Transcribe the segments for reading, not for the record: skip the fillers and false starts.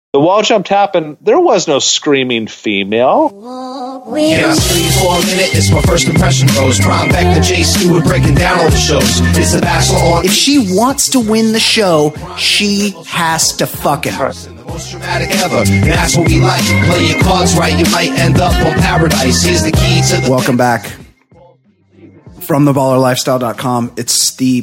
The wall jumped happened. There was no screaming female. Can I scream for a minute? It's my first impression goes. Prime back to Jay Stewart breaking down all the shows. It's The Bachelor on. If she wants to win the show, she has to fuck him. The most dramatic ever. And that's what we like. Play your cards right, you might end up on paradise. Here's the key to the... Welcome back from theballerlifestyle.com. It's the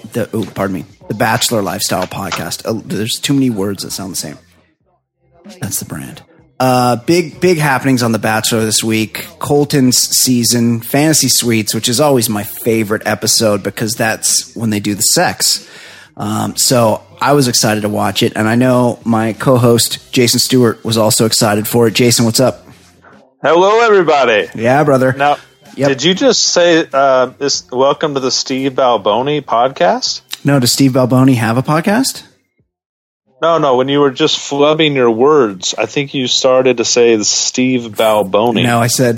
Bachelor Lifestyle podcast. There's too many words that sound the same. That's the brand. Big happenings on The Bachelor this week. Colton's season, Fantasy Suites, which is always my favorite episode because that's when they do the sex. So I was excited to watch it, and I know my co-host Jason Stewart was also excited for it. Jason, what's up? Hello, everybody. Yeah, brother. Now, Did you just say this? Welcome to the Steve Balboni podcast? No, does Steve Balboni have a podcast? No. When you were just flubbing your words, I think you started to say the Steve Balboni. No, I said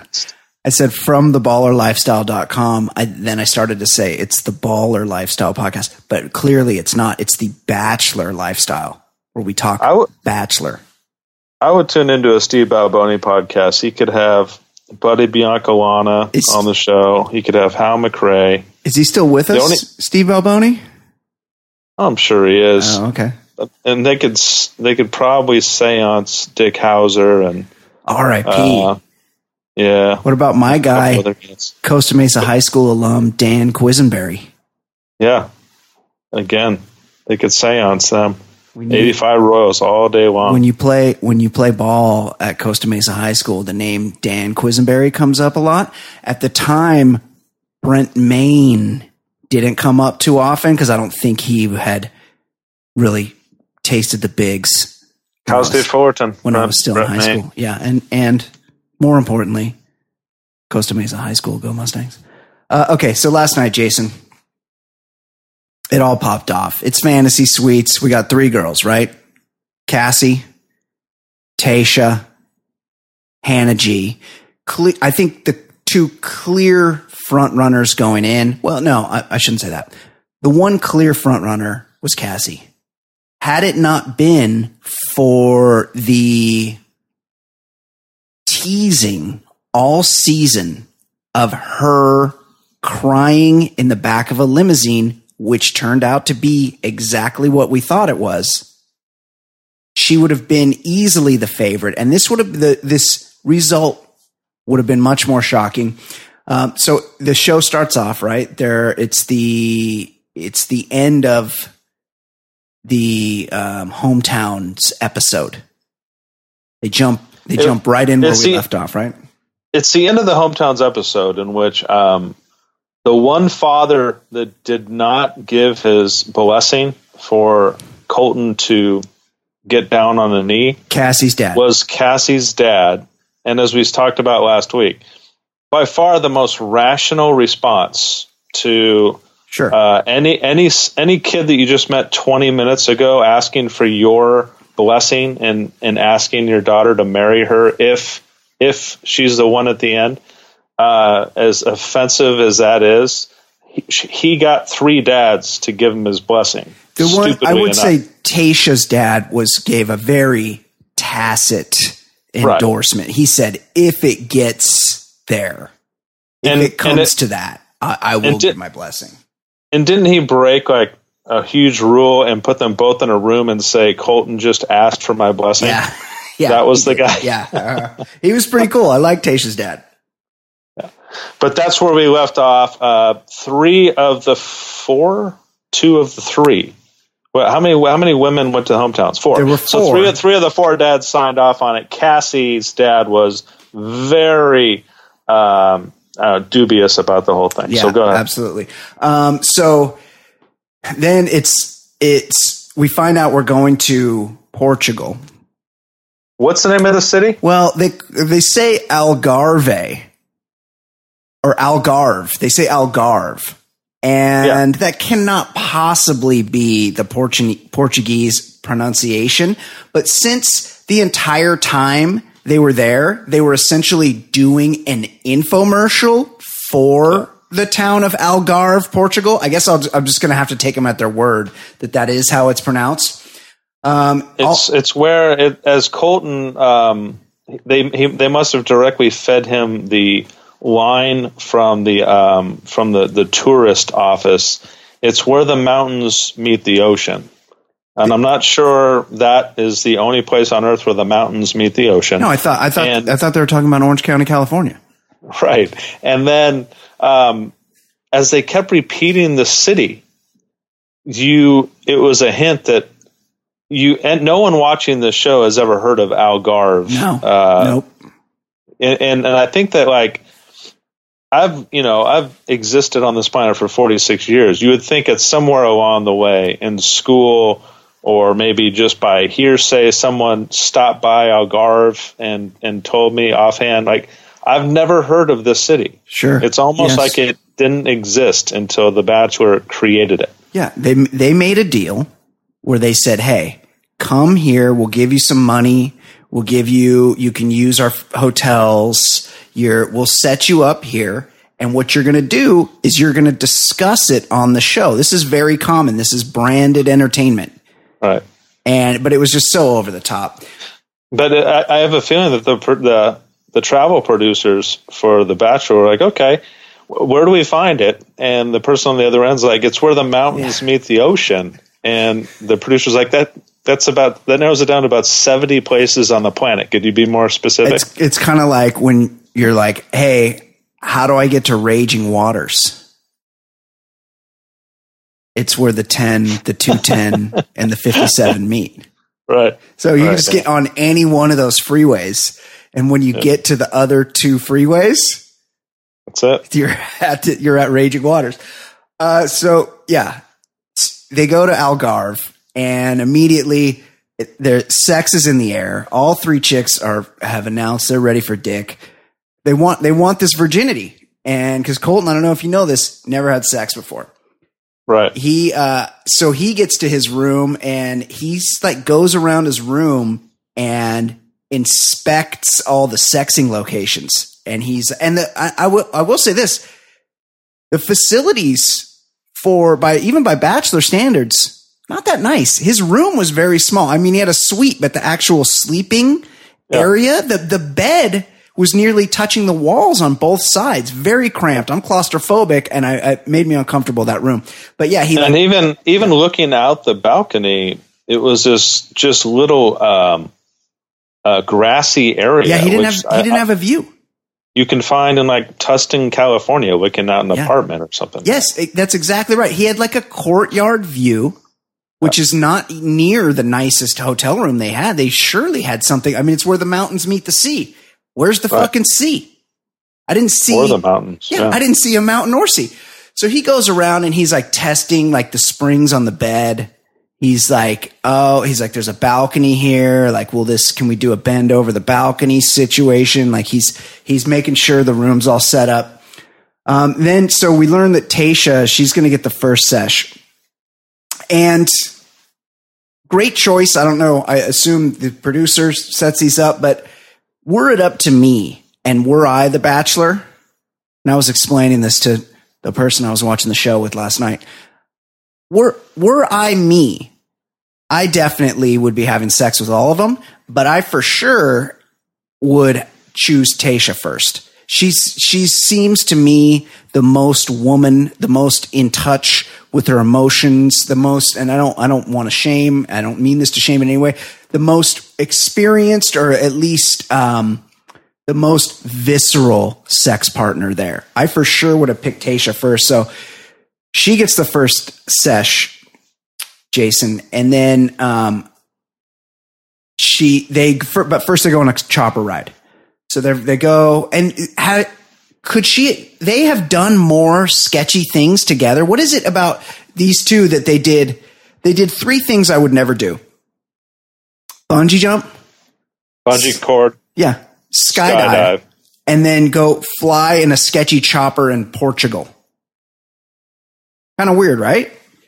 from theballerlifestyle.com. Then I started to say it's the Baller Lifestyle podcast, but clearly it's not. It's the Bachelor Lifestyle where we talk Bachelor. I would tune into a Steve Balboni podcast. He could have Buddy Biancalana on the show. He could have Hal McRae. Is he still with us, Steve Balboni? I'm sure he is. Oh, okay. And they could probably seance Dick Hauser and R.I.P. Yeah. What about my guy, Costa Mesa High School alum Dan Quisenberry? Yeah. Again, they could seance them. 85 Royals all day long. When you play ball at Costa Mesa High School, the name Dan Quisenberry comes up a lot. At the time, Brent Main didn't come up too often because I don't think he had really tasted the bigs. Cal State Fullerton. When I was still in high school. Yeah, and more importantly, Costa Mesa High School, go Mustangs. Okay, so last night, Jason, it all popped off. It's Fantasy Suites. We got 3 girls, right? Cassie, Tayshia, Hannah G. I think the 2 clear front runners going in. Well, no, I shouldn't say that. The one clear front runner was Cassie. Had it not been for the teasing all season of her crying in the back of a limousine, which turned out to be exactly what we thought it was, she would have been easily the favorite. And this result would have been much more shocking. So the show starts off right there. It's the end of the hometowns episode. They jump right in where we left off, right? It's the end of the hometowns episode in which the one father that did not give his blessing for Colton to get down on a knee, Cassie's dad, was Cassie's dad. And as we talked about last week, by far the most rational response to any kid that you just met 20 minutes ago asking for your blessing and asking your daughter to marry her if she's the one at the end. As offensive as that is, he got 3 dads to give him his blessing. The one I would say Tayshia's dad gave a very tacit endorsement. Right. He said, "If it gets there, if it comes to that, I will give my blessing." And didn't he break like a huge rule and put them both in a room and say, "Colton just asked for my blessing"? Yeah, that was the guy. Yeah, he was pretty cool. I like Tayshia's dad. Yeah. But that's where we left off. 3 of the 4, 2 of the 3. Well, how many women went to the hometowns? 4. There were 4. So 3 of the 4 dads signed off on it. Cassie's dad was very dubious about the whole thing. Yeah, so go ahead. Absolutely. So then we find out we're going to Portugal. What's the name of the city? Well, they say Algarve or Algarve. They say Algarve. And that cannot possibly be the Portuguese pronunciation. But since the entire time they were there, they were essentially doing an infomercial for the town of Algarve, Portugal. I guess I'm just going to have to take them at their word that is how it's pronounced. It's where as Colton, they must have directly fed him the line from the tourist office. It's where the mountains meet the ocean. And I'm not sure that is the only place on earth where the mountains meet the ocean. No, I thought they were talking about Orange County, California. Right. And then as they kept repeating the city, it was a hint that and no one watching this show has ever heard of Algarve. No. Nope. And I think that like I've existed on this planet for 46 years. You would think it's somewhere along the way in school, or maybe just by hearsay, someone stopped by Algarve and told me offhand, like, I've never heard of this city. Sure. It's almost like it didn't exist until The Bachelor created it. Yeah. They made a deal where they said, hey, come here. We'll give you some money. We'll give you can use our hotels. We'll set you up here. And what you're going to do is you're going to discuss it on the show. This is very common. This is branded entertainment. Right. But it was just so over the top. But I have a feeling that the travel producers for The Bachelor were like, okay, where do we find it? And the person on the other end's like, it's where the mountains meet the ocean. And the producer's like, that narrows it down to about 70 places on the planet. Could you be more specific? It's kind of like when you're like, hey, how do I get to Raging Waters? It's where the 10, the 210, and the 57 meet. Right. So you just get on any one of those freeways. And when you get to the other two freeways, that's it. You're at Raging Waters. So yeah, they go to Algarve and immediately their sex is in the air. All three chicks have announced they're ready for dick. They want this virginity. And because Colton, I don't know if you know this, never had sex before. Right. So he gets to his room and he's like goes around his room and inspects all the sexing locations. And I will say this, the facilities by Bachelor standards, not that nice. His room was very small. I mean, he had a suite, but the actual sleeping area, the bed was nearly touching the walls on both sides. Very cramped. I'm claustrophobic, and it made me uncomfortable, that room. But yeah, even looking out the balcony, it was this just little grassy area. Yeah, he didn't have a view. You can find in like Tustin, California, looking out an apartment or something. Yes, that's exactly right. He had like a courtyard view, which is not near the nicest hotel room they had. They surely had something. I mean, it's where the mountains meet the sea. Where's the fucking sea? I didn't see. Or the mountains. Yeah, I didn't see a mountain or sea. So he goes around and he's like testing like the springs on the bed. He's like, there's a balcony here. Like, can we do a bend over the balcony situation? Like he's making sure the room's all set up. Then, so we learn that Tayshia, she's going to get the first sesh. And great choice. I don't know. I assume the producer sets these up, but were it up to me and were I the Bachelor, and I was explaining this to the person I was watching the show with last night, were I me, I definitely would be having sex with all of them, but I for sure would choose Tayshia first. She seems to me the most woman, the most in touch with her emotions, the most, and I don't want to shame, I don't mean this to shame in any way, the most experienced, or at least the most visceral sex partner there. I for sure would have picked Tayshia first. So she gets the first sesh, Jason, and then but first they go on a chopper ride. So they go, and they have done more sketchy things together. What is it about these two that they did? They did three things I would never do. Bungee jump. Bungee cord. Yeah. Skydive. And then go fly in a sketchy chopper in Portugal. Kind of weird, right?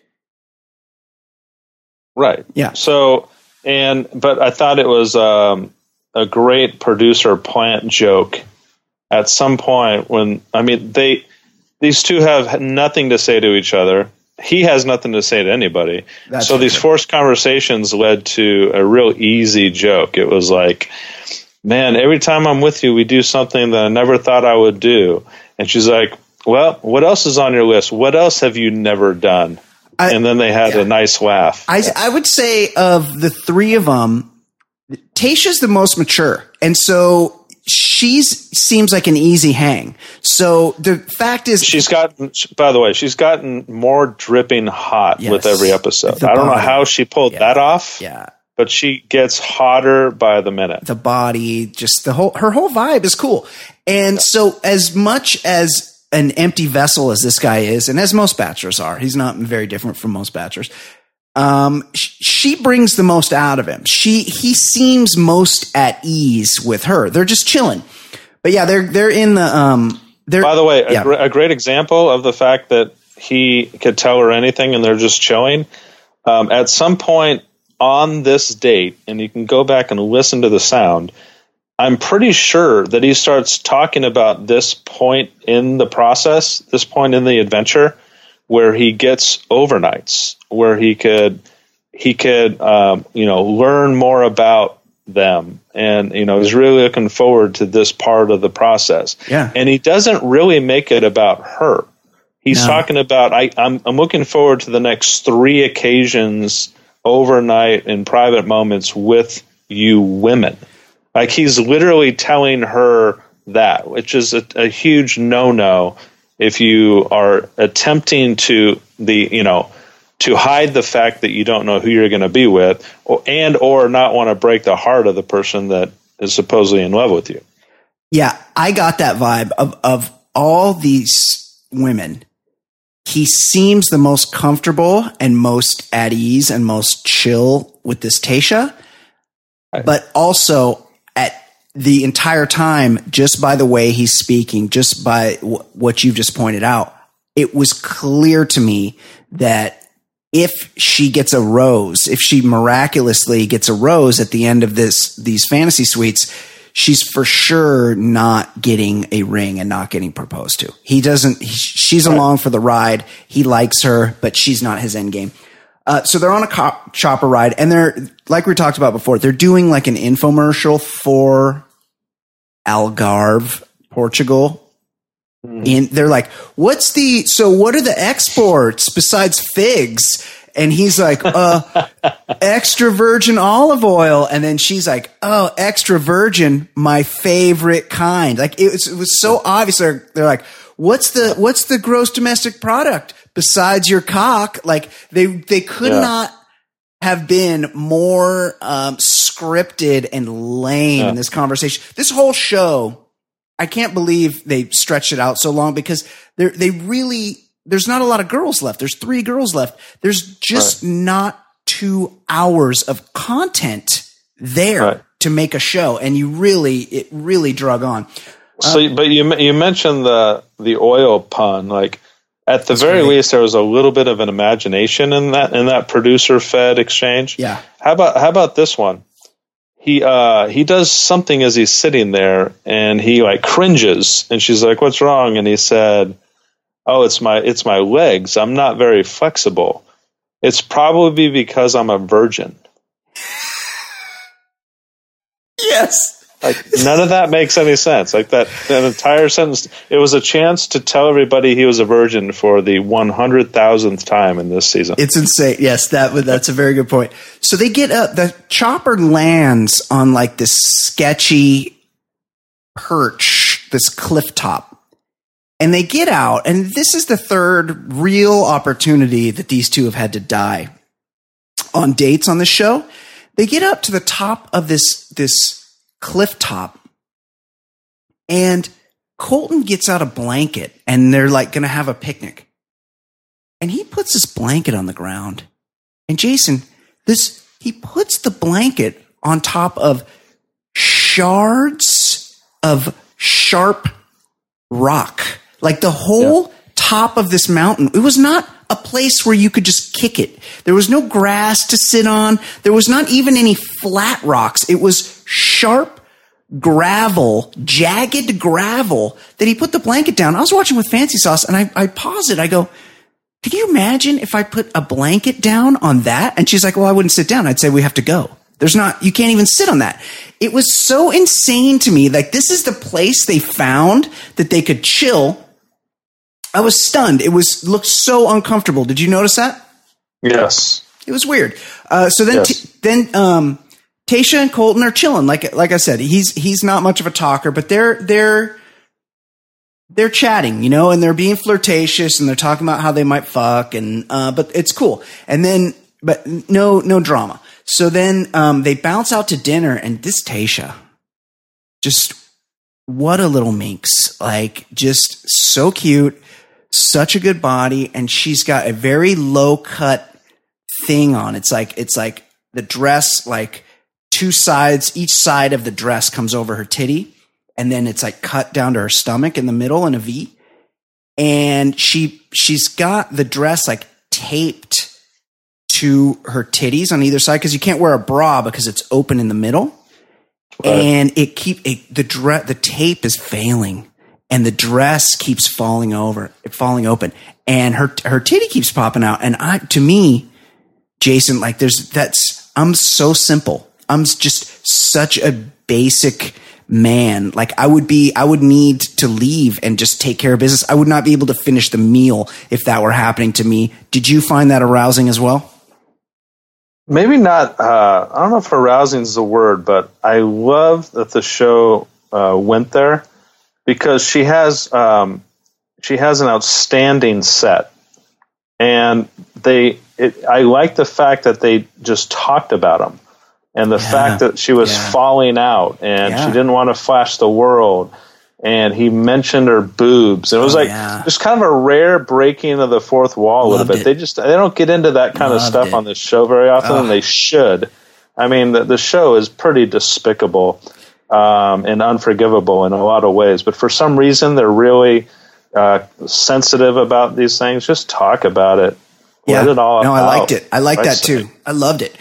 Right. Yeah. So, but I thought it was a great producer plant joke at some point when, I mean, these two have nothing to say to each other. he has nothing to say to anybody. So these forced conversations led to a real easy joke. It was like, man, every time I'm with you, we do something that I never thought I would do. And she's like, well, what else is on your list? What else have you never done? And then they had a nice laugh. I would say of the three of them, Tayshia's the most mature. And so seems like an easy hang. So the fact is, she's gotten more dripping hot with every episode. I don't know how she pulled that off. Yeah. But she gets hotter by the minute. The body, just her whole vibe is cool. And so as much as an empty vessel as this guy is, and as most bachelors are, he's not very different from most bachelors. She brings the most out of him. He seems most at ease with her. They're just chilling. But yeah, they're in the, by the way, a great example of the fact that he could tell her anything and they're just chilling. At some point on this date, and you can go back and listen to the sound, I'm pretty sure that he starts talking about this point in the process, this point in the adventure, where he gets overnights, where he could learn more about them, and he's really looking forward to this part of the process. Yeah, and he doesn't really make it about her. He's talking about I'm looking forward to the next 3 occasions overnight in private moments with you women. Like, he's literally telling her that, which is a huge no-no if you are attempting to hide the fact that you don't know who you're going to be with, or not want to break the heart of the person that is supposedly in love with you. Yeah, I got that vibe of all these women. He seems the most comfortable and most at ease and most chill with this Tayshia, but also at the entire time, just by the way he's speaking, just by what you've just pointed out, it was clear to me that if she gets a rose, if she miraculously gets a rose at the end of these fantasy suites, she's for sure not getting a ring and not getting proposed to. She's along for the ride. He likes her, but she's not his end game. So they're on a chopper ride, and they're, like we talked about before, they're doing like an infomercial for Algarve, Portugal. And they're like, what are the exports besides figs? And he's like, extra virgin olive oil. And then she's like, oh, extra virgin, my favorite kind. Like, it was so obvious. They're like, what's the gross domestic product besides your cock? Like, they could not have been more scripted and lame in this conversation. This whole show, I can't believe they stretched it out so long, because there's not a lot of girls left. There's 3 girls left. There's just not 2 hours of content there to make a show. And it really drug on. But you mentioned the oil pun. Like, at the very least, there was a little bit of an imagination in that producer fed exchange. Yeah. How about this one? He does something as he's sitting there, and he like cringes, and she's like, "What's wrong?" And he said, "Oh, it's my legs. I'm not very flexible. It's probably because I'm a virgin." Yes. Like, none of that makes any sense. Like, that entire sentence, it was a chance to tell everybody he was a virgin for the 100,000th time in this season. It's insane. Yes, that's a very good point. So they get up, the chopper lands on like this sketchy perch, this cliff top, and they get out. And this is the third real opportunity that these two have had to die on dates on the show. They get up to the top of this cliff top, and Colton gets out a blanket, and they're like going to have a picnic, and he puts this blanket on the ground, and Jason, he puts the blanket on top of shards of sharp rock, like the whole top of this mountain. It was not a place where you could just kick it. There was no grass to sit on. There was not even any flat rocks. It was sharp gravel, jagged gravel that he put the blanket down. I was watching with Fancy Sauce, and I paused it. I go, Can you imagine if I put a blanket down on that? And she's like, well, I wouldn't sit down. I'd say we have to go. You can't even sit on that. It was so insane to me. Like, this is the place they found that they could chill. I was stunned. Looked so uncomfortable. Did you notice that? Yes. It was weird. So then, yes. Tayshia and Colton are chilling. Like I said, he's not much of a talker, but they're chatting, you know, and they're being flirtatious and they're talking about how they might fuck but it's cool. And then, but no drama. So then, they bounce out to dinner and this Tayshia, just what a little minx, like just so cute, such a good body. And she's got a very low cut thing on. It's like the dress, like two sides, each side of the dress comes over her titty. And then it's like cut down to her stomach in the middle in a V. And she's got the dress like taped to her titties on either side, because you can't wear a bra because it's open in the middle. Right. And the tape is failing and the dress keeps falling open and her titty keeps popping out. And to me, Jason, like I'm so simple. I'm just such a basic man. Like I would need to leave and just take care of business. I would not be able to finish the meal if that were happening to me. Did you find that arousing as well? Maybe not. I don't know if arousing is the word, but I love that the show went there because she has an outstanding set, and I like the fact that they just talked about them, and the fact that she was falling out and she didn't want to flash the world. And he mentioned her boobs. And it was just kind of a rare breaking of the fourth wall a little bit. They don't get into that kind of stuff on this show very often, and they should. I mean, the show is pretty despicable and unforgivable in a lot of ways. But for some reason, they're really sensitive about these things. Just talk about it. Let it all out. I liked it. I liked that too. I loved it.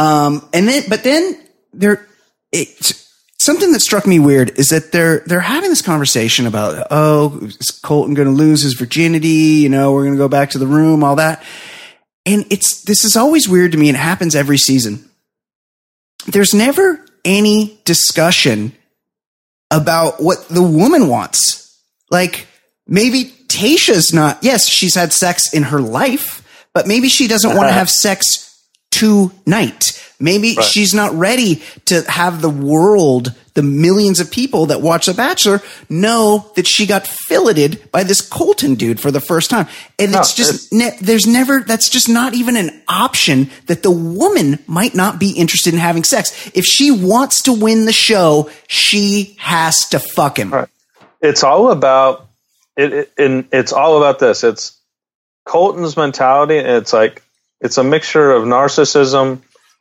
Something that struck me weird is that they're having this conversation about, is Colton going to lose his virginity? You know, we're going to go back to the room, all that. And this is always weird to me, and it happens every season. There's never any discussion about what the woman wants. Like, maybe Tayshia's she's had sex in her life, but maybe she doesn't want to have sex tonight. Maybe she's not ready to have the world, the millions of people that watch The Bachelor, know that she got filleted by this Colton dude for the first time. And that's just not even an option that the woman might not be interested in having sex. If she wants to win the show, she has to fuck him. Right. It's all about it's all about this. It's Colton's mentality. And it's a mixture of narcissism,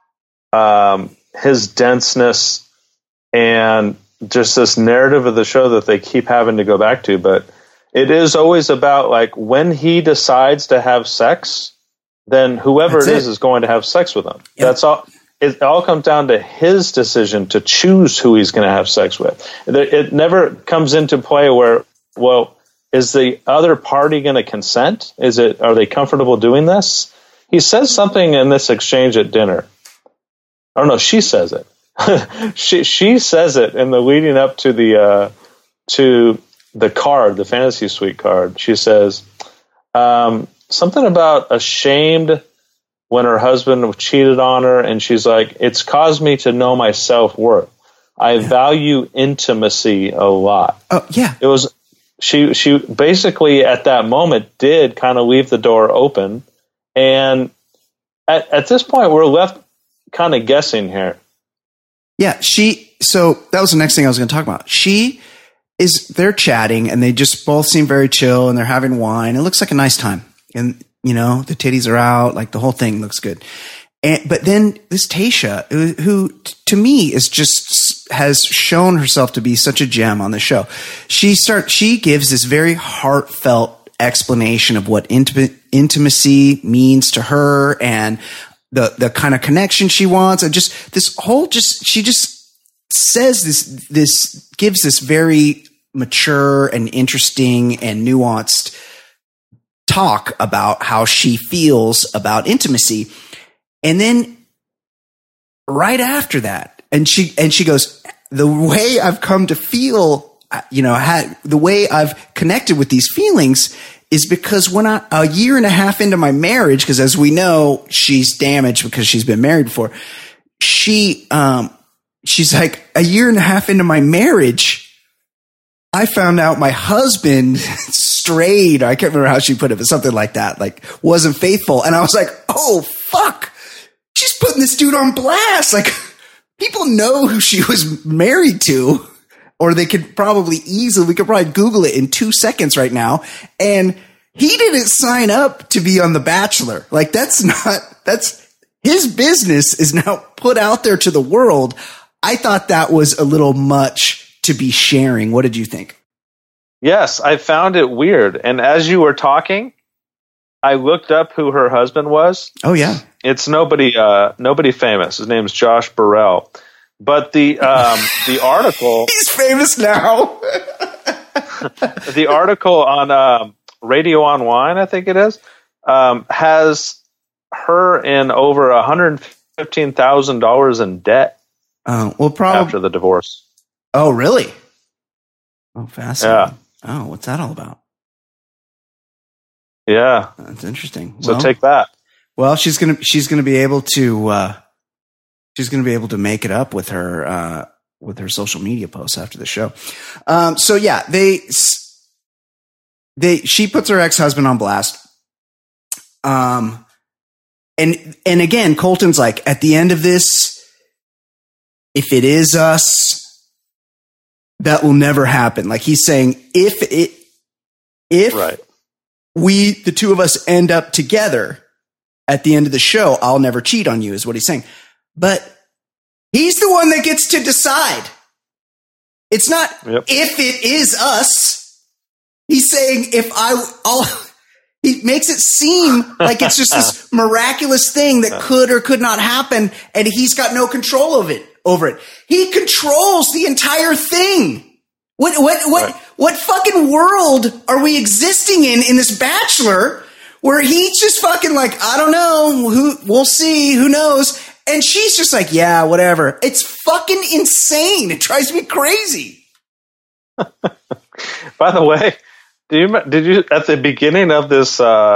his denseness, and just this narrative of the show that they keep having to go back to. But it is always about, like, when he decides to have sex, then whoever it is going to have sex with him. Yep. That's all. It all comes down to his decision to choose who he's going to have sex with. It never comes into play where, well, is the other party going to consent? Are they comfortable doing this? He says something in this exchange at dinner. I don't know. She says it. she says it in the leading up to the card, the fantasy suite card. She says something about ashamed when her husband cheated on her, and she's like, "It's caused me to know my self-worth. I value intimacy a lot." Oh yeah, it was. She basically at that moment did kind of leave the door open, and at this point we're left kind of guessing here. Yeah, so that was the next thing I was going to talk about. They're chatting and they just both seem very chill and they're having wine. It looks like a nice time. And, you know, the titties are out, like the whole thing looks good. But then this Tayshia, who to me has shown herself to be such a gem on the show. She gives this very heartfelt explanation of what intimacy means to her and the kind of connection she wants, and just this whole she just says this gives this very mature and interesting and nuanced talk about how she feels about intimacy. And then right after that, and she goes, the way I've come to feel, the way I've connected with these feelings is because when a year and a half into my marriage, because as we know, she's damaged because she's been married before. She's like, a year and a half into my marriage, I found out my husband strayed. I can't remember how she put it, but something like that, like wasn't faithful. And I was like, oh, fuck. She's putting this dude on blast. Like, people know who she was married to, or we could probably Google it in 2 seconds right now. And he didn't sign up to be on The Bachelor. Like, that's his business is now put out there to the world. I thought that was a little much to be sharing. What did you think? Yes, I found it weird. And as you were talking, I looked up who her husband was. Oh, yeah. It's nobody famous. His name's Josh Burrell. But the article... He's famous now. The article on Radio on Wine, I think it is, has her in over $115,000 in debt. Well, probably after the divorce. Oh, really? Oh, fascinating. Yeah. Oh, what's that all about? Yeah, that's interesting. So take that. Well, she's gonna be able to make it up with her social media posts after the show. So yeah, she puts her ex-husband on blast. And again, Colton's like, at the end of this, if it is us, that will never happen. Like, he's saying, if right. the two of us end up together at the end of the show, I'll never cheat on you, is what he's saying. But he's the one that gets to decide. It's not if it is us. He's saying he makes it seem like it's just this miraculous thing that could or could not happen, and he's got no control over it. He controls the entire thing. What fucking world are we existing in this Bachelor where he's just fucking like, I don't know, we'll see, who knows? And she's just like, yeah, whatever. It's fucking insane. It drives me crazy. By the way, did you at the beginning of this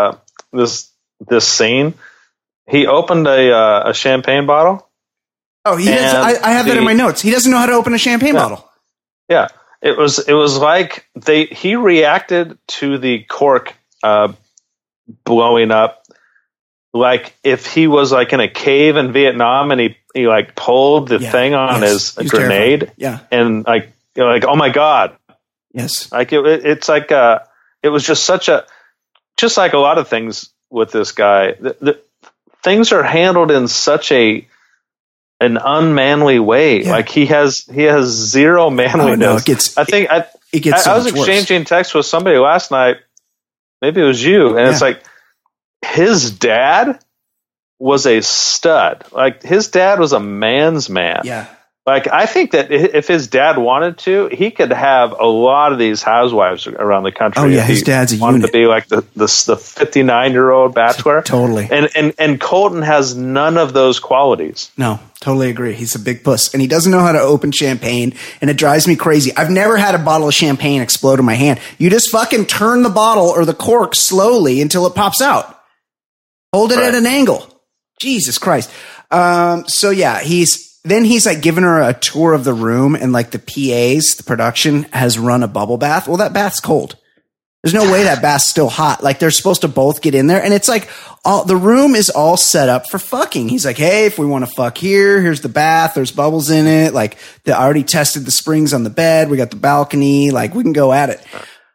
scene, he opened a champagne bottle? Oh, he does. I have that in my notes. He doesn't know how to open a champagne bottle. Yeah. It was like he reacted to the cork blowing up like if he was like in a cave in Vietnam and he like pulled the thing on his grenade. Terrified. Yeah. And like, oh my God. Yes. Like it's like it was just just like a lot of things with this guy. The things are handled in such an unmanly way. Yeah. Like he has zero manliness. I was exchanging texts with somebody last night. Maybe it was you. And it's like, his dad was a stud. Like, his dad was a man's man. Yeah. Like, I think that if his dad wanted to, he could have a lot of these housewives around the country. Oh yeah, his dad's a unit. To be like the 59-year-old bachelor. Totally. And Colton has none of those qualities. No, totally agree. He's a big puss, and he doesn't know how to open champagne, and it drives me crazy. I've never had a bottle of champagne explode in my hand. You just fucking turn the bottle or the cork slowly until it pops out. Hold it at an angle. Jesus Christ. So yeah, he's like giving her a tour of the room, and like the PAs, the production has run a bubble bath. Well, that bath's cold. There's no way that bath's still hot. Like, they're supposed to both get in there, and it's like the room is all set up for fucking. He's like, hey, if we want to fuck here's the bath. There's bubbles in it. Like, I already tested the springs on the bed. We got the balcony. Like, we can go at it.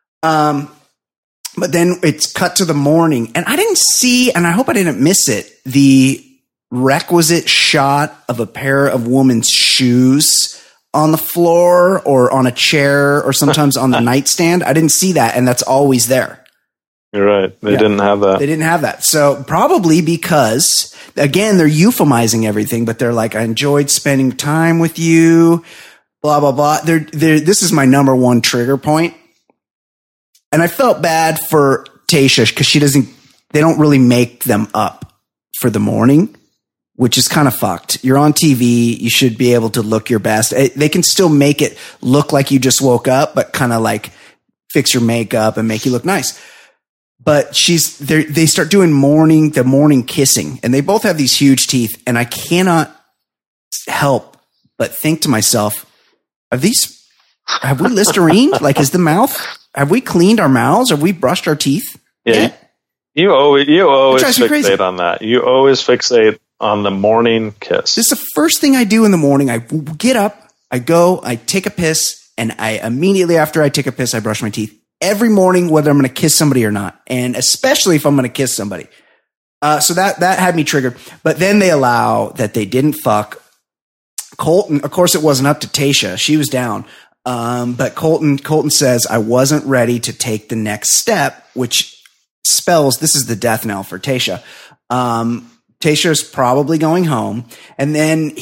But then it's cut to the morning, and I didn't see, and I hope I didn't miss it, the requisite shot of a pair of women's shoes on the floor or on a chair or sometimes on the nightstand. I didn't see that, and that's always there. You're right. They didn't have that. They didn't have that. So probably because, again, they're euphemizing everything, but they're like, I enjoyed spending time with you, blah, blah, blah. This is my number one trigger point. And I felt bad for Tayshia because they don't really make them up for the morning, which is kind of fucked. You're on TV. You should be able to look your best. They can still make it look like you just woke up, but kind of like fix your makeup and make you look nice. But they start doing the morning kissing, and they both have these huge teeth. And I cannot help but think to myself, have we Listerine? Like, is the mouth, have we cleaned our mouths? Have we brushed our teeth? Yeah. You always fixate on that. You always fixate on the morning kiss. This is the first thing I do in the morning. I get up, I go, I take a piss, and I immediately after I take a piss, I brush my teeth every morning, whether I'm going to kiss somebody or not. And especially if I'm going to kiss somebody. So that had me triggered. But then they allow that they didn't fuck. Colton, of course, it wasn't up to Tayshia. She was down. But Colton says, I wasn't ready to take the next step, which spells this is the death knell for Tayshia. Tayshia's probably going home. And then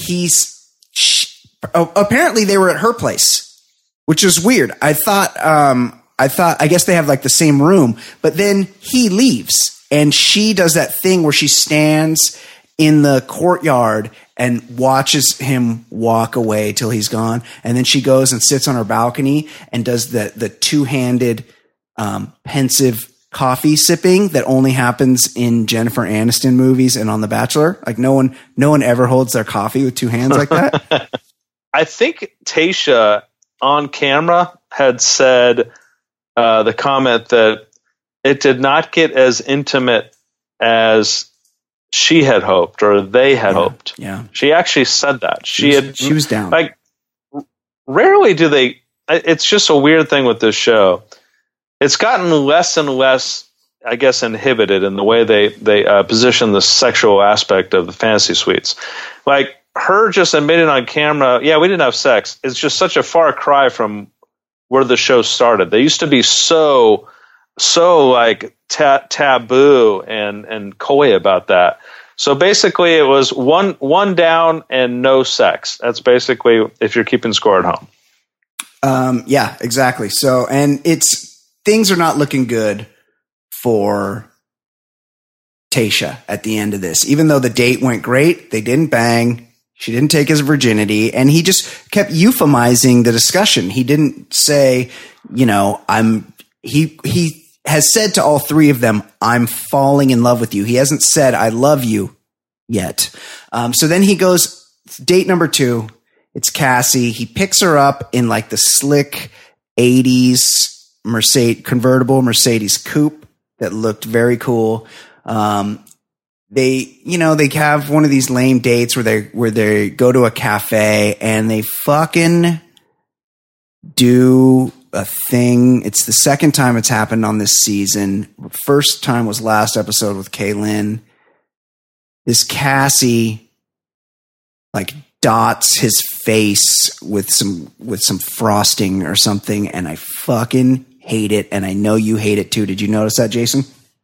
apparently they were at her place, which is weird. I guess they have like the same room, but then he leaves and she does that thing where she stands in the courtyard and watches him walk away till he's gone. And then she goes and sits on her balcony and does the two-handed, pensive coffee sipping that only happens in Jennifer Aniston movies and on The Bachelor. Like no one ever holds their coffee with two hands like that. I think Tayshia on camera had said the comment that it did not get as intimate as she had hoped or they had hoped. Yeah. She actually said that. She was down. Like, rarely do they, it's just a weird thing with this show. It's gotten less and less, I guess, inhibited in the way they position the sexual aspect of the fantasy suites. Like, her just admitting on camera, yeah, we didn't have sex, is just such a far cry from where the show started. They used to be so like taboo and coy about that. So basically it was one down and no sex. That's basically if you're keeping score at home. Yeah, exactly. So, and things are not looking good for Tayshia at the end of this. Even though the date went great, they didn't bang. She didn't take his virginity, and he just kept euphemizing the discussion. He didn't say, he has said to all three of them, I'm falling in love with you. He hasn't said, I love you yet. So then he goes, date number 2. It's Cassie. He picks her up in like the slick 80s convertible Mercedes coupe that looked very cool. They have one of these lame dates where they go to a cafe and they fucking do a thing. It's the second time it's happened on this season. First time was last episode with Kaylin. This Cassie like dots his face with some frosting or something, and I fucking hate it, and I know you hate it too. Did you notice that, Jason?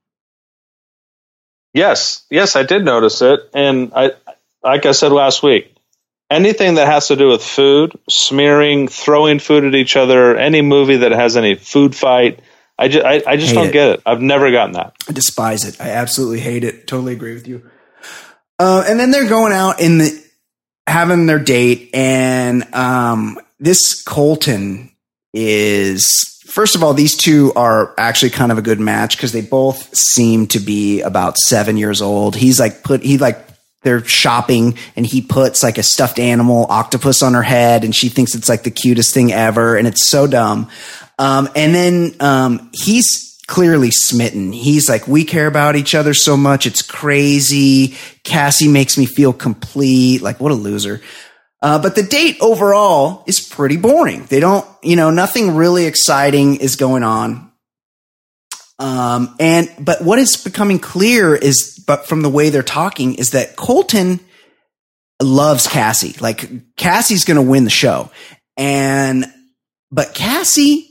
Yes, I did notice it, and like I said last week, anything that has to do with food, smearing, throwing food at each other, any movie that has any food fight, I just don't get it. I've never gotten that. I despise it. I absolutely hate it. Totally agree with you. And then they're going out having their date, and this Colton is, first of all, these two are actually kind of a good match because they both seem to be about 7 years old. They're shopping and he puts like a stuffed animal octopus on her head and she thinks it's like the cutest thing ever. And it's so dumb. And then he's clearly smitten. He's like, we care about each other so much. It's crazy. Cassie makes me feel complete. Like, what a loser. But the date overall is pretty boring. They don't, nothing really exciting is going on. But what is becoming clear but from the way they're talking is that Colton loves Cassie. Like, Cassie's going to win the show. But Cassie,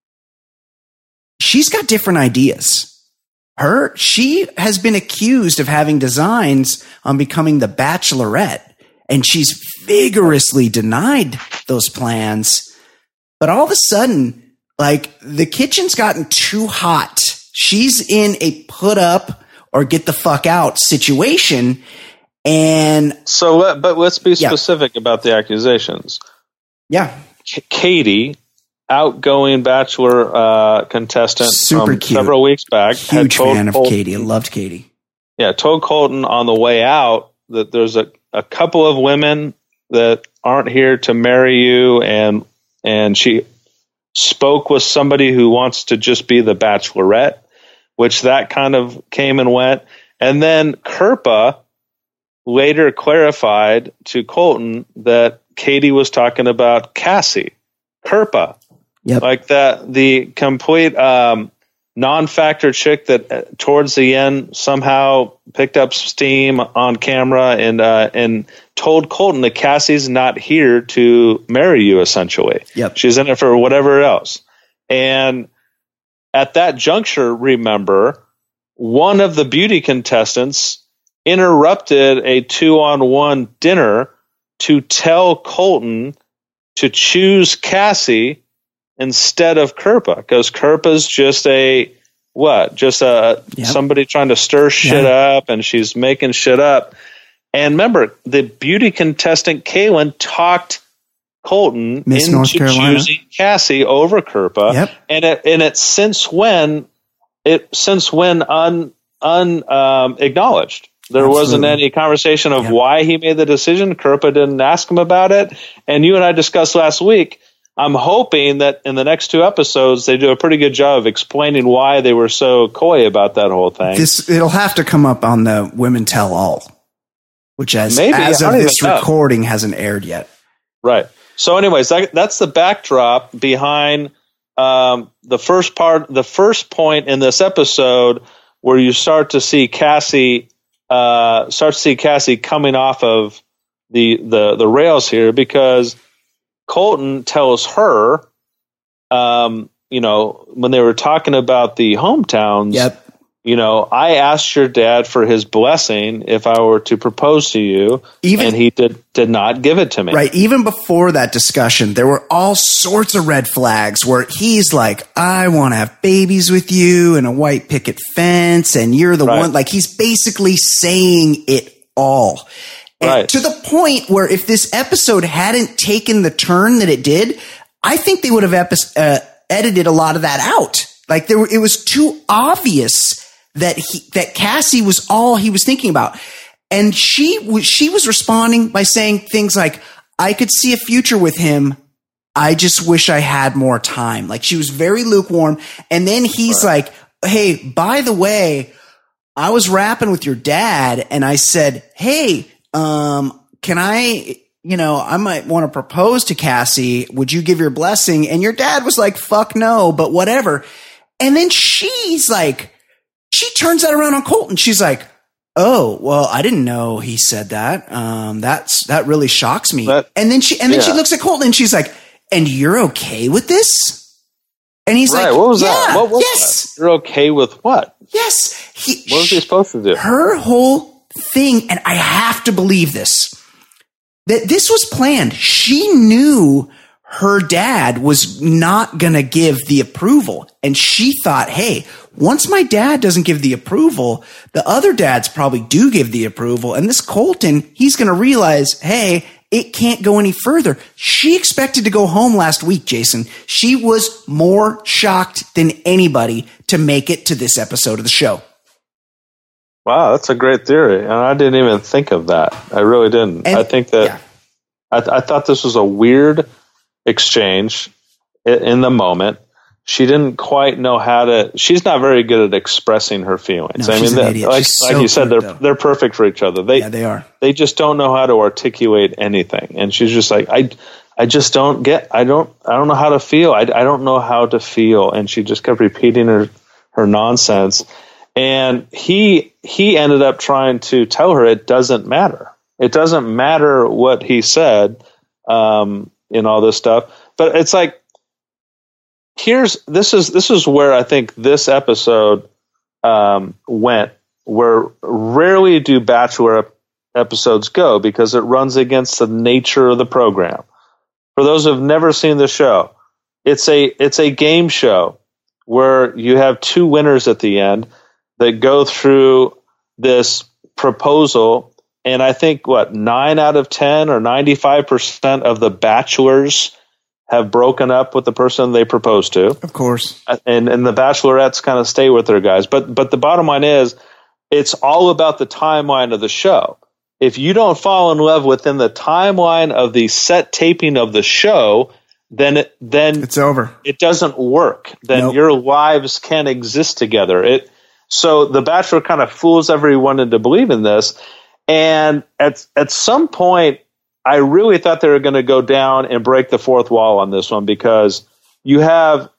she's got different ideas. She has been accused of having designs on becoming the Bachelorette. And she's vigorously denied those plans. But all of a sudden, like, the kitchen's gotten too hot. She's in a put up or get the fuck out situation. And so, but let's be specific about the accusations. Yeah. Katie, outgoing Bachelor contestant super from cute. Several weeks back. Huge fan of Katie. I loved Katie. Yeah, told Colton on the way out that there's a couple of women that aren't here to marry you, and she spoke with somebody who wants to just be the Bachelorette, which that kind of came and went. And then Kirpa later clarified to Colton that Katie was talking about Cassie. Kirpa. Yep. Like that, the complete non-factor chick that towards the end somehow picked up steam on camera and told Colton that Cassie's not here to marry you, essentially. Yep. She's in it for whatever else. And at that juncture, remember, one of the beauty contestants interrupted a 2-on-1 dinner to tell Colton to choose Cassie instead of Kirpa, because Kirpa's just somebody trying to stir shit up, and she's making shit up. And remember, the beauty contestant Kaylin talked Colton into choosing Cassie over Kirpa. Yep. And it since when unacknowledged. There wasn't any conversation of why he made the decision. Kirpa didn't ask him about it. And you and I discussed last week, I'm hoping that in the next 2 episodes, they do a pretty good job of explaining why they were so coy about that whole thing. It'll have to come up on the Women Tell All, which as of this recording hasn't aired yet. Right. So anyways, that's the backdrop behind the first point in this episode where you start to see Cassie coming off of the rails here, because Colton tells her, when they were talking about the hometowns, I asked your dad for his blessing if I were to propose to you, and he did not give it to me. Right. Even before that discussion, there were all sorts of red flags where he's like, I want to have babies with you and a white picket fence, and you're the one. Like, he's basically saying it all. And to the point where if this episode hadn't taken the turn that it did, I think they would have edited a lot of that out. Like, it was too obvious that Cassie was all he was thinking about. And she was responding by saying things like, I could see a future with him. I just wish I had more time. Like, she was very lukewarm. And then he's like, hey, by the way, I was rapping with your dad, and I said, hey, can I might want to propose to Cassie. Would you give your blessing? And your dad was like, fuck no, but whatever. And then she's like, she turns that around on Colton. She's like, oh, well, I didn't know he said that. That really shocks me. And then she looks at Colton and she's like, and you're okay with this? And he's like, what was that? What was that? You're okay with what? Yes. What was he supposed to do? Her whole thing, and I have to believe this, that this was planned. She knew her dad was not going to give the approval. And she thought, hey, once my dad doesn't give the approval, the other dads probably do give the approval. And this Colton, he's going to realize, hey, it can't go any further. She expected to go home last week, Jason. She was more shocked than anybody to make it to this episode of the show. Wow, that's a great theory. And I didn't even think of that. I really didn't. And I think that I thought this was a weird exchange in the moment. She didn't quite know how to. She's not very good at expressing her feelings. No, she's an idiot. Like you said, they're perfect for each other. They are. They just don't know how to articulate anything. And she's just like, I just don't get. I don't know how to feel. I don't know how to feel. And she just kept repeating her nonsense. And he ended up trying to tell her it doesn't matter. It doesn't matter what he said in all this stuff. But it's like, this is where I think this episode went, where rarely do Bachelor episodes go, because it runs against the nature of the program. For those who have never seen the show, it's a game show where you have two winners at the end that go through this proposal. And I think 9 out of 10 or 95% of the bachelors have broken up with the person they proposed to. Of course. And the bachelorettes kind of stay with their guys. But the bottom line is, it's all about the timeline of the show. If you don't fall in love within the timeline of the set taping of the show, then it's over. It doesn't work. Then your lives can't exist together. So The Bachelor kind of fools everyone into believing this. And at some point, I really thought they were going to go down and break the fourth wall on this one, because you have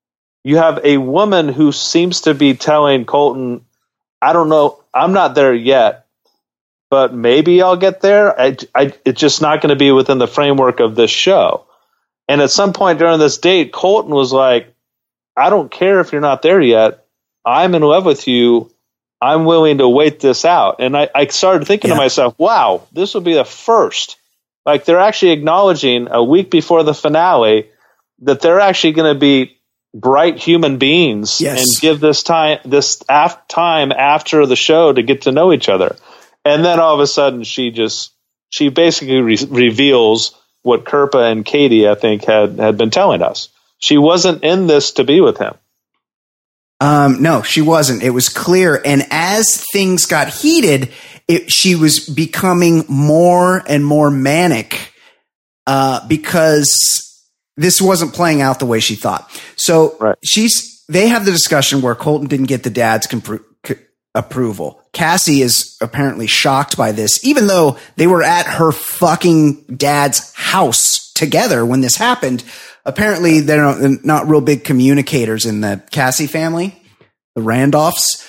a woman who seems to be telling Colton, I don't know, I'm not there yet, but maybe I'll get there. It's just not going to be within the framework of this show. And at some point during this date, Colton was like, I don't care if you're not there yet. I'm in love with you. I'm willing to wait this out. And I started thinking to myself, wow, this will be the first. Like, they're actually acknowledging a week before the finale that they're actually going to be bright human beings and give this time after the show to get to know each other. And then all of a sudden she basically reveals what Kirpa and Katie, I think, had been telling us. She wasn't in this to be with him. No, she wasn't. It was clear. And as things got heated, she was becoming more and more manic, because this wasn't playing out the way she thought. So they have the discussion where Colton didn't get the dad's approval. Cassie is apparently shocked by this, even though they were at her fucking dad's house together when this happened. Apparently, they're not real big communicators in the Cassie family, the Randolphs.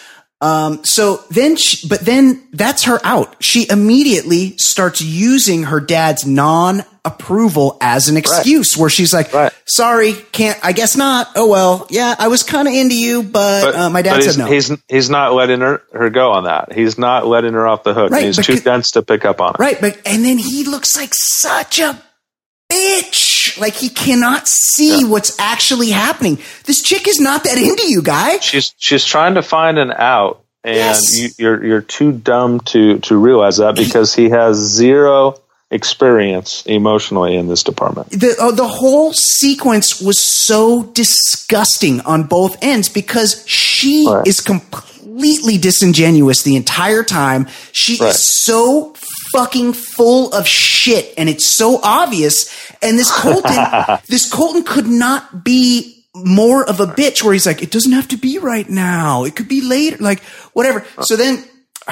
But then that's her out. She immediately starts using her dad's non-approval as an excuse, where she's like, sorry, I guess not. Oh, well, yeah, I was kind of into you, but my dad said no. He's not letting her go on that. He's not letting her off the hook. Right, he's too dense to pick up on it. Right. And then he looks like such a bitch. Like, he cannot see what's actually happening. This chick is not that into you, guy. She's trying to find an out, and you're too dumb to realize that, because he has zero experience emotionally in this department. The whole sequence was so disgusting on both ends, because she is completely disingenuous the entire time. She is so fucking full of shit, and it's so obvious. And this Colton could not be more of a bitch, where he's like, it doesn't have to be right now. It could be later, like whatever. So then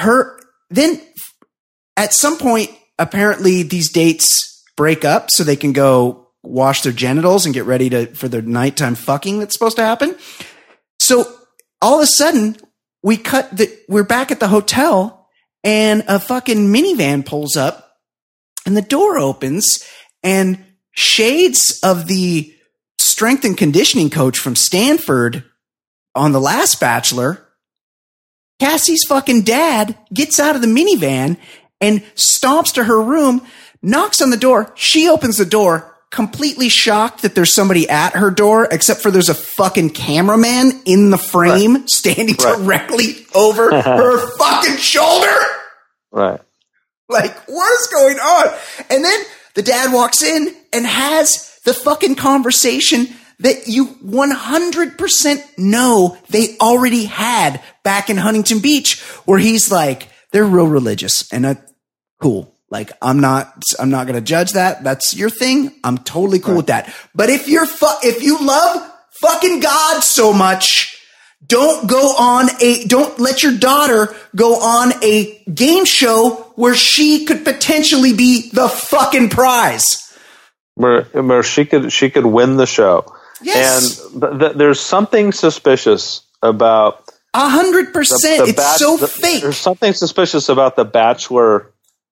at some point, apparently these dates break up so they can go wash their genitals and get ready for their nighttime fucking that's supposed to happen. So all of a sudden we're back at the hotel, and a fucking minivan pulls up, and the door opens, and shades of the strength and conditioning coach from Stanford on The Last Bachelor, Cassie's fucking dad, gets out of the minivan and stomps to her room, knocks on the door. She opens the door, completely shocked that there's somebody at her door, except for there's a fucking cameraman in the frame standing directly over her fucking shoulder. Right. Like, what is going on? And then the dad walks in and has the fucking conversation that you 100% know they already had back in Huntington Beach, where he's like, they're real religious, and cool. Like, I'm not going to judge that. That's your thing. I'm totally cool with that. But if you love fucking God so much, don't let your daughter go on a game show where she could potentially be the fucking prize. Where she could win the show. Yes. And there's something suspicious about 100%. It's so fake. There's something suspicious about the Bachelor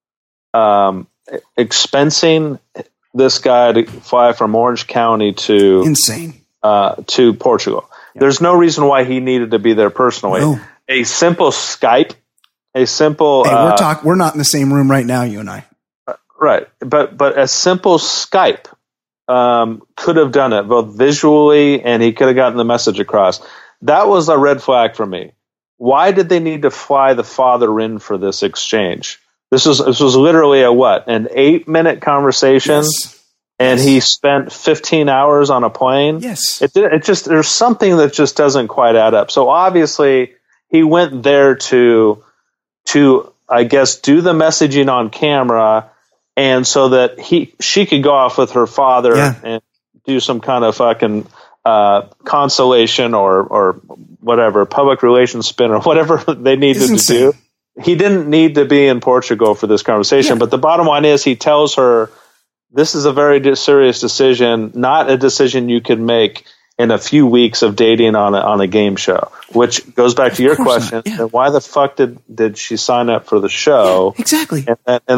expensing this guy to fly from Orange County to Portugal. Yeah. There's no reason why he needed to be there personally. No. A simple Skype, we're not in the same room right now, you and I. Right, but a simple Skype could have done it both visually, and he could have gotten the message across. That was a red flag for me. Why did they need to fly the father in for this exchange? This was literally an 8-minute conversation, and he spent 15 hours on a plane. Yes, it just there's something that just doesn't quite add up. So obviously he went there to I guess do the messaging on camera, and so that she could go off with her father and do some kind of fucking consolation or whatever, public relations spin or whatever they needed to do. He didn't need to be in Portugal for this conversation, but the bottom line is he tells her this is a very serious decision, not a decision you could make in a few weeks of dating on a game show, which goes back to your question. And why the fuck did she sign up for the show? Yeah, exactly.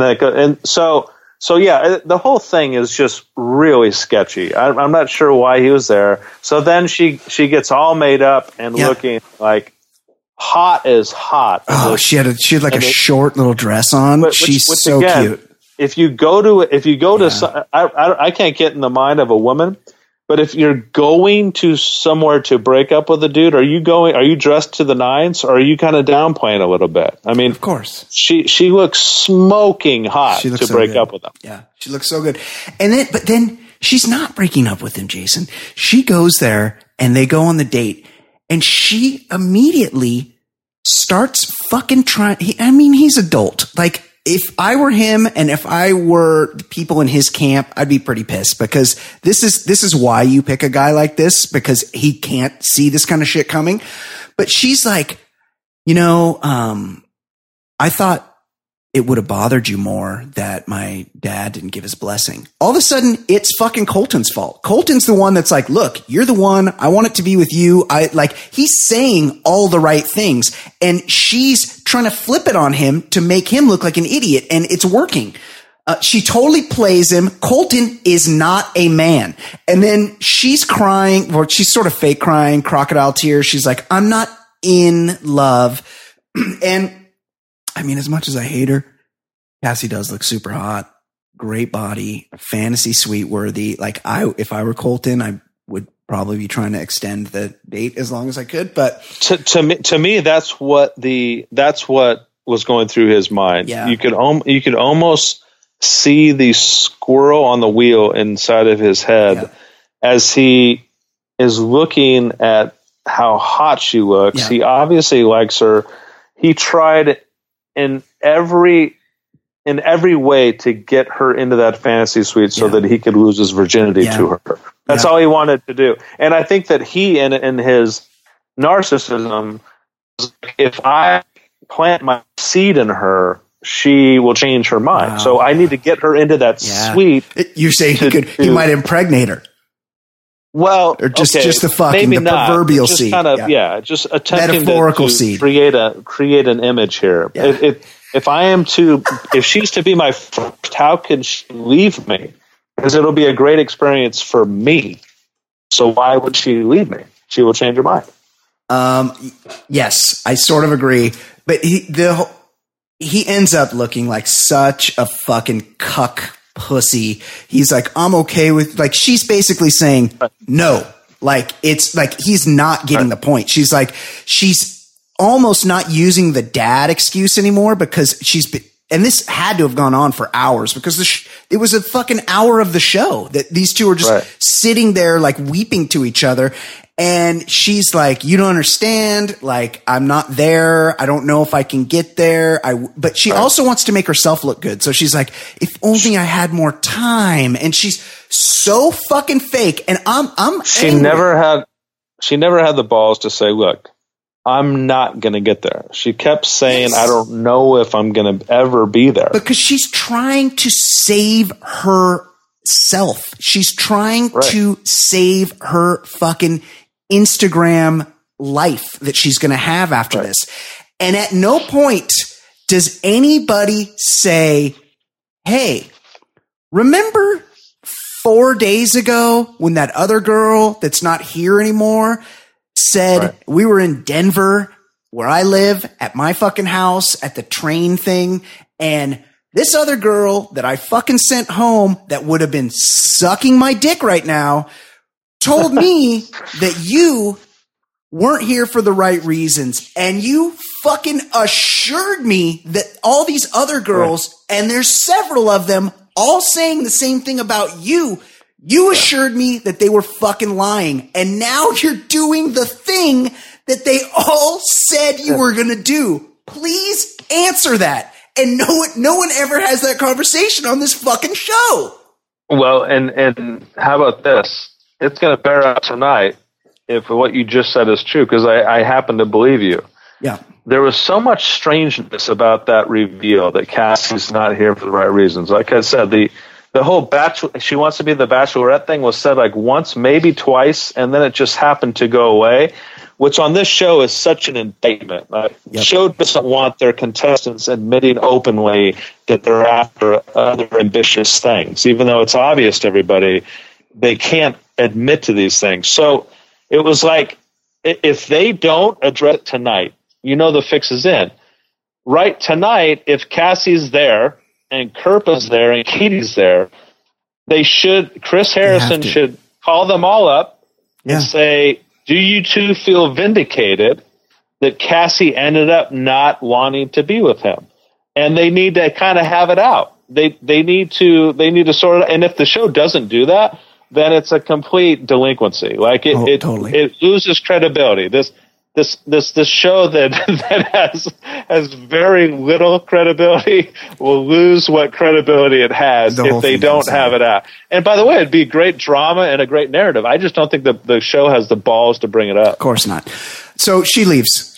So the whole thing is just really sketchy. I'm not sure why he was there. So then she gets all made up and looking like hot as hot. Oh, she had like a short little dress on. She's so cute. If you go to, I can't get in the mind of a woman, but if you're going to somewhere to break up with a dude, are you dressed to the nines, or are you kind of downplaying a little bit? I mean, of course, she looks smoking hot to break up with him. Yeah, she looks so good. But then she's not breaking up with him, Jason. She goes there and they go on the date, and she immediately starts fucking trying. He's adult. Like, if I were him and if I were the people in his camp, I'd be pretty pissed, because this is why you pick a guy like this, because he can't see this kind of shit coming. But she's like, I thought it would have bothered you more that my dad didn't give his blessing. All of a sudden, it's fucking Colton's fault. Colton's the one that's like, look, you're the one. I want it to be with you. He's saying all the right things, and she's trying to flip it on him to make him look like an idiot, and it's working. She totally plays him. Colton is not a man. And then she's crying, or she's sort of fake crying, crocodile tears. She's like, I'm not in love. And I mean, as much as I hate her, Cassie does look super hot, great body, fantasy suite worthy. Like, if I were Colton, I would probably be trying to extend the date as long as I could. But to me, that's what was going through his mind. Yeah. You could almost see the squirrel on the wheel inside of his head as he is looking at how hot she looks. Yeah. He obviously likes her. He tried in every way to get her into that fantasy suite so that he could lose his virginity to her. That's all he wanted to do. And I think that he, in his narcissism, if I plant my seed in her, she will change her mind. Wow. So I need to get her into that suite. You're saying he might impregnate her. Well, or just the fucking maybe proverbial seed. Kind of, just attempting metaphorical to seed. Create an image here. Yeah. If she's to be my first, how can she leave me? Because it'll be a great experience for me. So why would she leave me? She will change her mind. Yes, I sort of agree. But he ends up looking like such a fucking cuck pussy. He's like, I'm okay with, like, she's basically saying no. Like, it's like he's not getting the point. She's like, she's almost not using the dad excuse anymore, because and this had to have gone on for hours, because it was a fucking hour of the show that these two are just sitting there like weeping to each other. And she's like, you don't understand. Like, I'm not there. I don't know if I can get there. But she also wants to make herself look good. So she's like, if only I had more time. And she's so fucking fake. And she never had the balls to say, look, I'm not going to get there. She kept saying, I don't know if I'm going to ever be there. Because she's trying to save herself. She's trying to save her fucking Instagram life that she's going to have after this. And at no point does anybody say, hey, remember 4 days ago when that other girl that's not here anymore said we were in Denver, where I live, at my fucking house, at the train thing, and This other girl that I fucking sent home that would have been sucking my dick right now told me that you weren't here for the right reasons. And you fucking assured me that all these other girls, and there's several of them all saying the same thing about you. You assured me that they were fucking lying. And now you're doing the thing that they all said you were going to do. Please answer that. And no one ever has that conversation on this fucking show. Well, and how about this? It's going to bear out tonight if what you just said is true, because I happen to believe you. Yeah. There was so much strangeness about that reveal that Cassie's not here for the right reasons. Like I said, the whole she wants to be the Bachelorette thing was said like once, maybe twice, and then it just happened to go away, which on this show is such an indictment. The show doesn't want their contestants admitting openly that they're after other ambitious things. Even though it's obvious to everybody, they can't admit to these things. So it was like, if they don't address it tonight, the fix is in. Right tonight, if Cassie's there and Kirpa's there and Katie's there, Chris Harrison should call them all up and say, do you two feel vindicated that Cassie ended up not wanting to be with him? And they need to kind of have it out. They need to sort it. And if the show doesn't do that, then it's a complete delinquency. Like totally. It loses credibility. This show that has very little credibility will lose what credibility it has if they don't have it out. And by the way, it'd be great drama and a great narrative. I just don't think the show has the balls to bring it up. Of course not. So she leaves.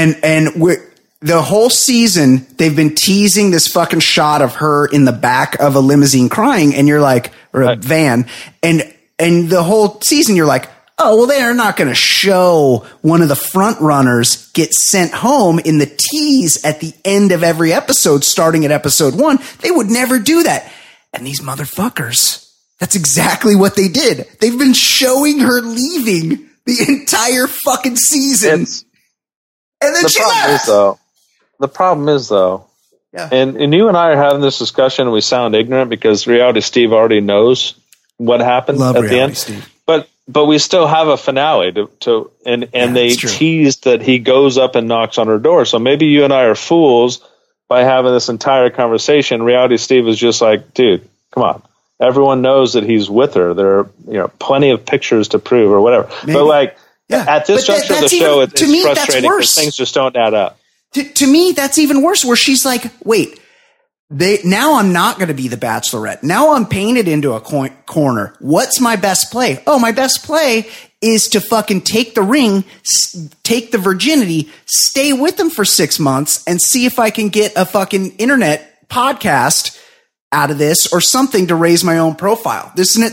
The whole season, they've been teasing this fucking shot of her in the back of a limousine crying, and you're like, or a van, and the whole season you're like, oh, well, they're not going to show one of the front runners get sent home in the tease at the end of every episode, starting at episode 1. They would never do that. And these motherfuckers, that's exactly what they did. They've been showing her leaving the entire fucking season. And then she left. The problem is, though, and you and I are having this discussion, and we sound ignorant because Reality Steve already knows what happened at the end. Steve. But we still have a finale and they teased that he goes up and knocks on her door. So maybe you and I are fools by having this entire conversation. Reality Steve is just like, dude, come on. Everyone knows that he's with her. There are plenty of pictures to prove or whatever. Maybe. But at this juncture of the show, it's frustrating because things just don't add up. To me, that's even worse, where she's like, wait, now I'm not going to be the Bachelorette. Now I'm painted into a corner. What's my best play? Oh, my best play is to fucking take the ring, take the virginity, stay with them for 6 months, and see if I can get a fucking internet podcast out of this or something to raise my own profile.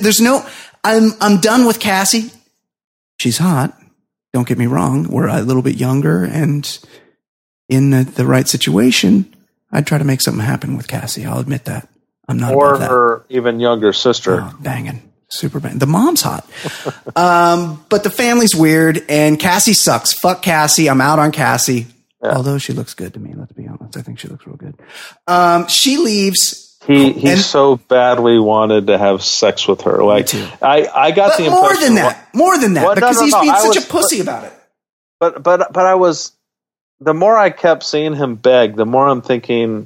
I'm done with Cassie. She's hot. Don't get me wrong. We're a little bit younger, and in the right situation, I'd try to make something happen with Cassie. I'll admit that. I'm not above that. Or her even younger sister. Oh, banging. Super banging. The mom's hot. But the family's weird, and Cassie sucks. Fuck Cassie. I'm out on Cassie. Yeah. Although she looks good to me, let's be honest. I think she looks real good. She leaves. He so badly wanted to have sex with her. Like, too. I got the impression. More than that. Because he's being such a pussy about it. But I was... The more I kept seeing him beg, the more I'm thinking,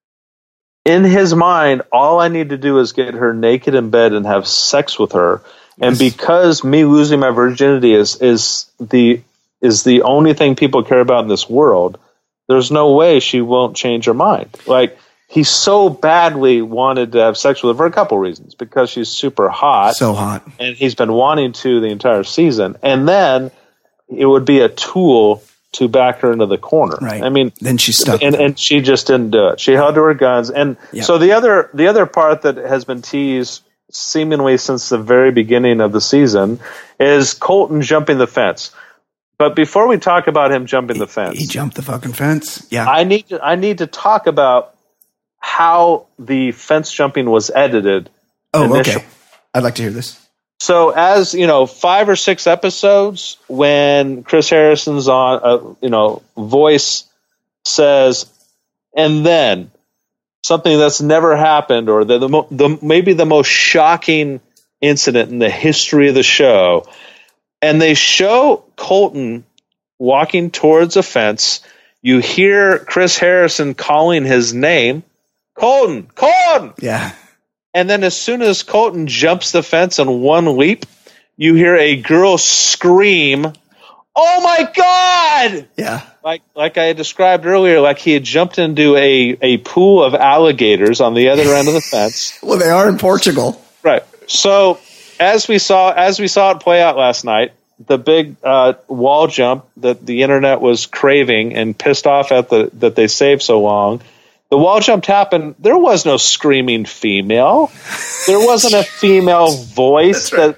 in his mind, all I need to do is get her naked in bed and have sex with her. And because me losing my virginity is the only thing people care about in this world, there's no way she won't change her mind. Like, he so badly wanted to have sex with her for a couple reasons. Because she's super hot. So hot. And he's been wanting to the entire season. And then it would be a tool to back her into the corner. Right. I mean, then she stuck, and she just didn't do it. She held to her guns, and so the other part that has been teased seemingly since the very beginning of the season is Colton jumping the fence. But before we talk about him jumping the fence, he jumped the fucking fence. Yeah, I need to talk about how the fence jumping was edited. Oh, initially. Okay. I'd like to hear this. So as, 5 or 6 episodes when Chris Harrison's on, voice says, and then something that's never happened, or maybe the most shocking incident in the history of the show. And they show Colton walking towards a fence. You hear Chris Harrison calling his name, Colton, Colton. Yeah. And then as soon as Colton jumps the fence in one leap, you hear a girl scream, "Oh my God!" Yeah. Like I had described earlier, like he had jumped into a pool of alligators on the other end of the fence. Well, they are in Portugal. Right. So as we saw it play out last night, the big wall jump that the internet was craving and pissed off at that they saved so long. The wall jump happened. There was no screaming female. There wasn't a female voice. Right.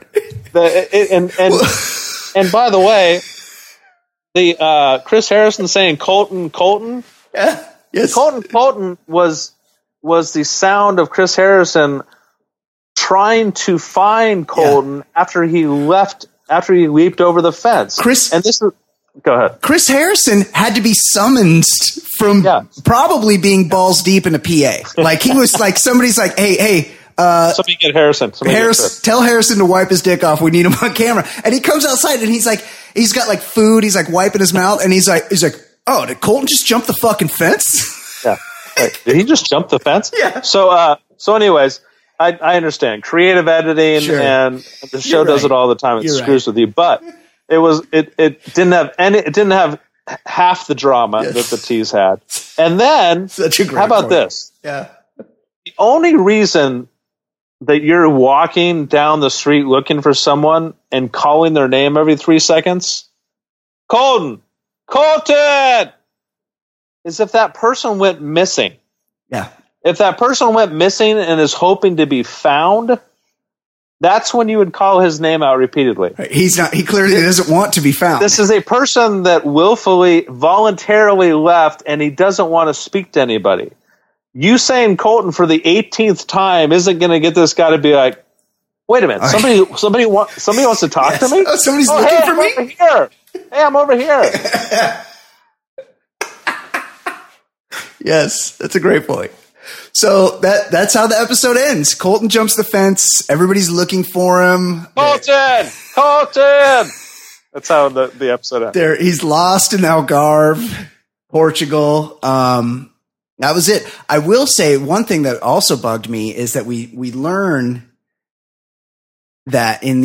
And by the way, the Chris Harrison saying Colton. Yeah. Yes. Colton was the sound of Chris Harrison trying to find Colton after he leaped over the fence. Go ahead. Chris Harrison had to be summoned from probably being balls deep in a PA. Like he was like, somebody's like, hey, somebody get Harrison. Tell Harrison to wipe his dick off. We need him on camera. And he comes outside and he's like, he's got like food. He's like wiping his mouth and he's like, oh, did Colton just jump the fucking fence? Yeah. Wait, did he just jump the fence? Yeah. So anyways, I understand creative editing and the show does it all the time. It screws with you, but it didn't have half the drama that the tease had. And then how about this? Yeah. The only reason that you're walking down the street looking for someone and calling their name every 3 seconds, Colton, is if that person went missing. Yeah. If that person went missing and is hoping to be found, that's when you would call his name out repeatedly. He clearly doesn't want to be found. This is a person that voluntarily left, and he doesn't want to speak to anybody. You saying Colton for the 18th time isn't going to get this guy to be like, wait a minute, somebody wants to talk to me? Oh, somebody's looking for me? Over here. Hey, I'm over here. Yes, that's a great point. So that's how the episode ends. Colton jumps the fence. Everybody's looking for him. Colton! That's how the episode ends. He's lost in Algarve, Portugal. That was it. I will say one thing that also bugged me is that we learn that in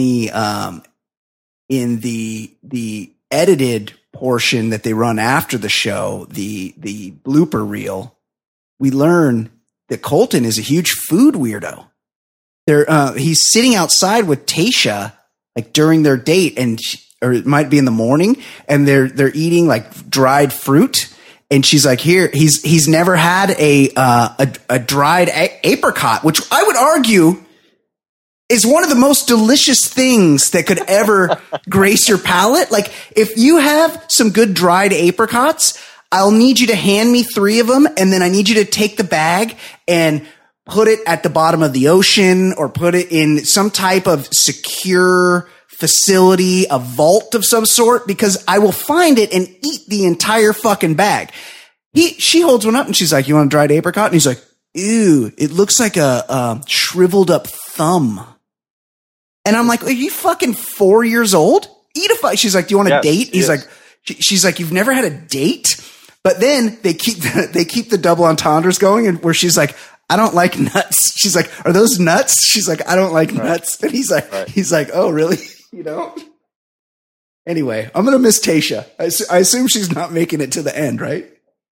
the edited portion that they run after the show, the blooper reel, we learn that Colton is a huge food weirdo. He's sitting outside with Tayshia like during their date, or it might be in the morning, and they're eating like dried fruit. And she's like, here, he's never had a dried apricot, which I would argue is one of the most delicious things that could ever grace your palate. Like, if you have some good dried apricots, I'll need you to hand me 3 of them, and then I need you to take the bag and put it at the bottom of the ocean or put it in some type of secure facility, a vault of some sort, because I will find it and eat the entire fucking bag. She holds one up and she's like, you want a dried apricot? And he's like, ew, it looks like a shriveled up thumb. And I'm like, are you fucking 4 years old? Eat a She's like, do you want a date? He's like, she's like, you've never had a date? But then they keep the double entendres going, and where she's like, I don't like nuts. She's like, are those nuts? She's like, I don't like nuts. And he's like, oh, really? You know? Anyway, I'm going to miss Tayshia. I assume she's not making it to the end, right?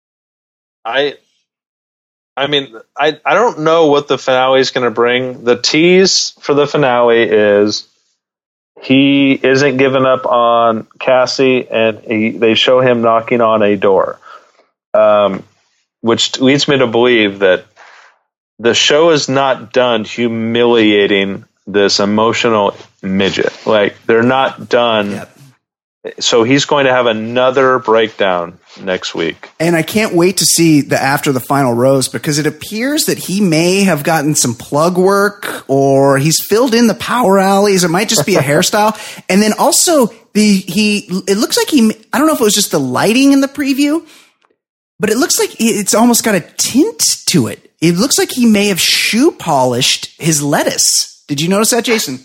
I mean, I don't know what the finale is going to bring. The tease for the finale is he isn't giving up on Cassie, and they show him knocking on a door, which leads me to believe that the show is not done humiliating this emotional midget. Like, they're not done. Yep. So he's going to have another breakdown next week. And I can't wait to see after the final rose, because it appears that he may have gotten some plug work, or he's filled in the power alleys. It might just be a hairstyle. And then also it looks like I don't know if it was just the lighting in the preview, but it looks like it's almost got a tint to it. it looks like he may have shoe polished his lettuce. Did you notice that, Jason?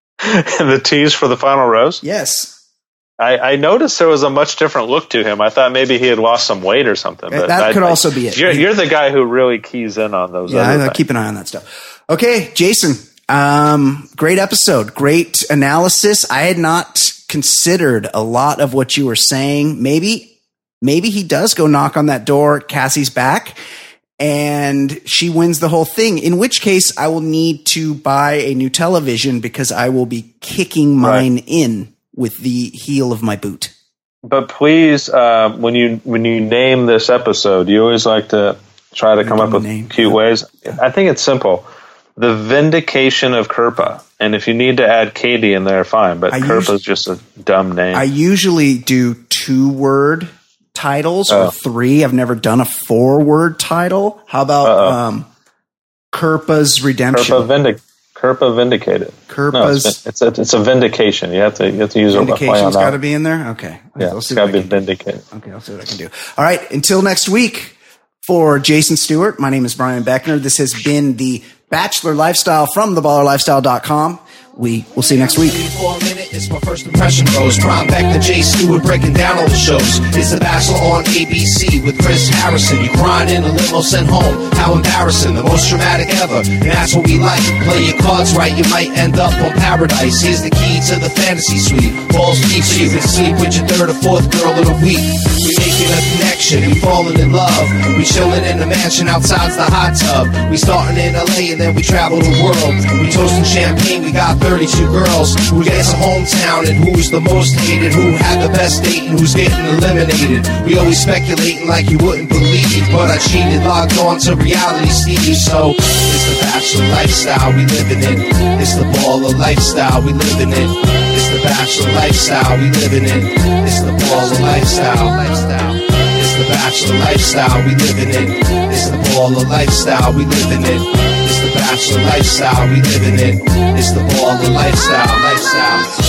The tees for the final rose? Yes. I noticed there was a much different look to him. I thought maybe he had lost some weight or something. But that could also be it. You're the guy who really keys in on those. Yeah, I keep an eye on that stuff. Okay, Jason, great episode. Great analysis. I had not considered a lot of what you were saying. Maybe he does go knock on that door at Cassie's back and she wins the whole thing, in which case I will need to buy a new television because I will be kicking mine in with the heel of my boot. But please, when you name this episode, you always like to try to come up with cute ways. I think it's simple. The Vindication of Kirpa. And if you need to add Katie in there, fine. But Kirpa's just a dumb name. I usually do 2-word titles or 3. I've never done a 4-word title. How about Kirpa's Redemption? Kirpa Vindicated. Kirpa's. No, it's a vindication. You have to use a play on that. Got to be in there. Okay. Yeah, it's got to be vindicated. Okay, I'll see what I can do. All right. Until next week, for Jason Stewart, my name is Brian Beckner. This has been the Bachelor Lifestyle from theballerlifestyle.com. We will see you next week. For a minute, it's my first impression goes. Prime Beckner, Jay Stewart breaking down all the shows. It's The Bachelor on ABC with Chris Harrison. You crying in a limo sent home. How embarrassing, the most dramatic ever. And that's what we like. Play your cards right, you might end up on Paradise. Here's the key to the fantasy suite. Balls deep so you can sleep with your 3rd or 4th girl of the week. We making a connection and falling in love. We chilling in a mansion outside the hot tub. We starting in LA and then we travel the world. We toasting champagne, we got 32 girls. Who gets a hometown and who's the most hated? Who had the best date and who's getting eliminated? We always speculating like you wouldn't believe, but I cheated, logged on to reality Steve. So it's the Bachelor lifestyle we living in. It's the baller lifestyle we living in. It's the Bachelor lifestyle we living in. It's the baller lifestyle. It's the Bachelor lifestyle we living in. It's the baller lifestyle we living in. It's the Bachelor lifestyle we living in. It's the baller lifestyle.